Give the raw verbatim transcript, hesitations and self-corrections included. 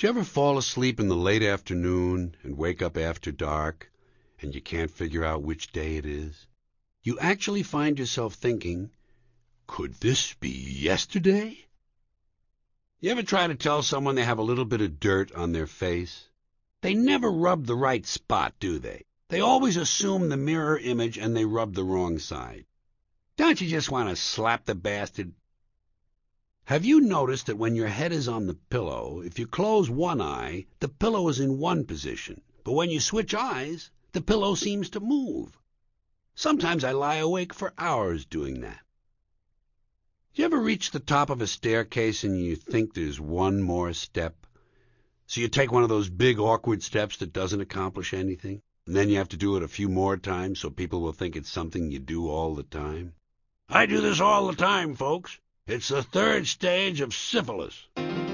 Do you ever fall asleep in the late afternoon and wake up after dark, and you can't figure out which day it is? You actually find yourself thinking, could this be yesterday? You ever try to tell someone they have a little bit of dirt on their face? They never rub the right spot, do they? They always assume the mirror image and they rub the wrong side. Don't you just want to slap the bastard? Have you noticed that when your head is on the pillow, if you close one eye, the pillow is in one position, but when you switch eyes, the pillow seems to move? Sometimes I lie awake for hours doing that. You ever reach the top of a staircase and you think there's one more step? So you take one of those big awkward steps that doesn't accomplish anything, and then you have to do it a few more times so people will think it's something you do all the time? I do this all the time, folks. It's the third stage of syphilis.